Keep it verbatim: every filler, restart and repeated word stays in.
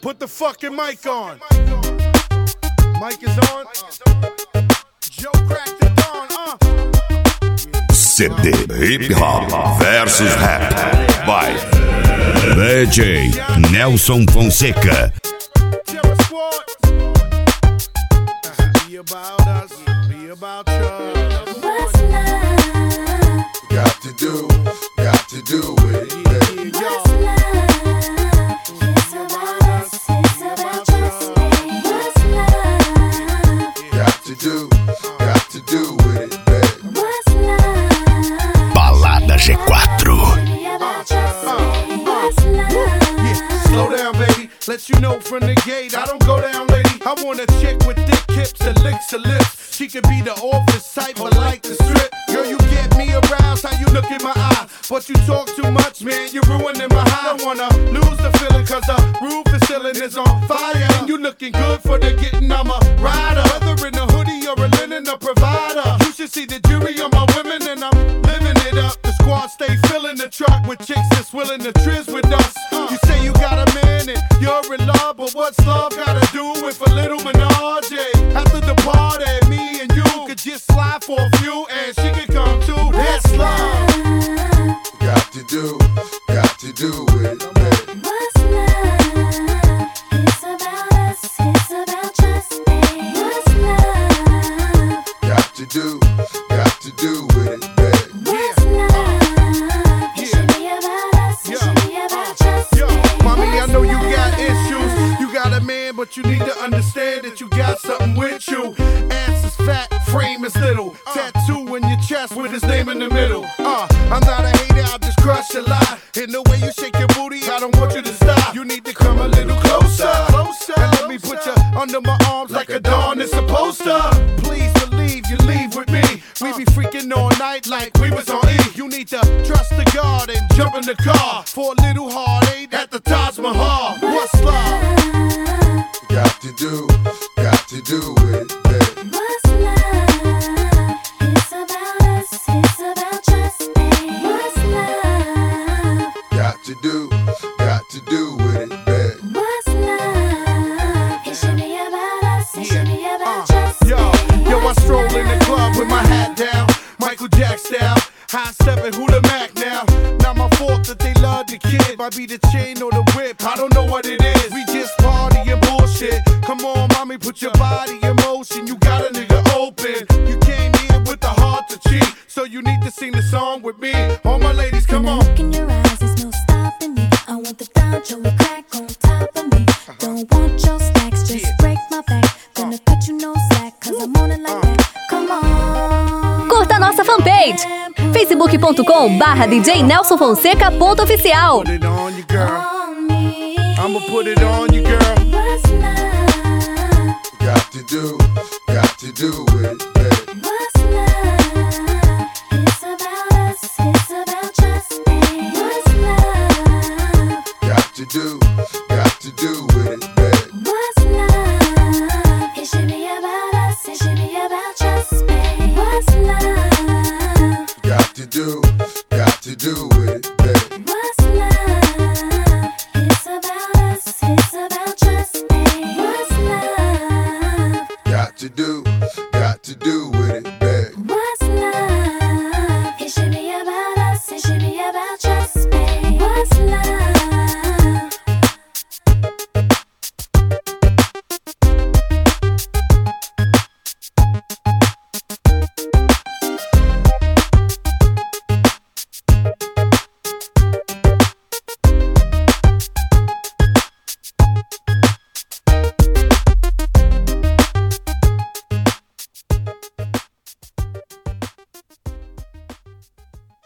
Put the fucking mic on. Mic is on. Joe cracked the dawn, uh. C D Hip Hop versus Rap by D J Nelson Fonseca. Be about us, be about us. What's love? Got to do, got to do it. What's love? It's about us, it's about trust me. What's love? Got to do, got to do with it, babe. What's love? Balada G quatro. Be about trust me. What's love? Yeah, slow down, baby. Let you know from the gate, I don't go down, lady. I want a chick with thick hips and licks her lips. She could be the office type, but like the strip. Girl, you get me aroused, how you look in my eye. But you talk too much, man, you're ruining my high. I don't wanna lose the feeling, cause the roof is ceiling is on fire. And you looking good for the getting, I'm a rider. Whether in a hoodie or a linen, a provider. You should see the jury on my women, and I'm living it up. The squad stay filling the truck with chicks that's willing to trizz with us. You say you got a man and you're in love, but what's love gotta do with a little menage? After the party, me and you could just slide for a few, and she could come too. That's love. Got to do, got to do with it, babe. What's love? It's about us, it's about trust me. What's love? Got to do, got to do with it, babe. What's love? It should be about us, it should be about trust Yo, me. mommy, I know you got issues. You got a man, but you need to understand that you got something with you. Ass is fat, frame is little. Tattoo in your chest with his name in the middle. Uh, I'm not a hater, I'll just crush a lie. In the way you shake your booty, I don't want you to stop. You need to come a little closer, closer. And let me put you under my arms like a dawn is supposed to. Please believe you leave with me. We be freaking all night like we was on E. You need to trust the God and jump in the car for a little heartache at the Taj Mahal. What's love? Got to do, got to do with it, babe. What's love? It's about us, it's about trust me. What's love? Got to do, got to do with it, babe. What's love? It should be about us, it should be about Uh, trust yo, me. yo, I stroll in the club with my hat down, Michael Jack style, high stepping, who the Mac now? Not my fault that they love the kid, might be the chain or the whip, I don't know what it is. We just party and bullshit. Come on, mommy, put your body in motion. You got a nigga open. You came here with the heart to cheat, so you need to sing the song with me. All my ladies, come on. Look in your eyes, there's no stopping me. I want the Don with crack on top of me. Don't want your stacks, just break my back. Gonna cut you no slack, cause I'm on it like that. Come on. Curta nossa fanpage, facebook ponto com barra D J Nelson Fonseca ponto oficial. Put it on you, girl. On me. I'ma put it on you, girl. What's love? Got to do, got to do with it, babe. What's love?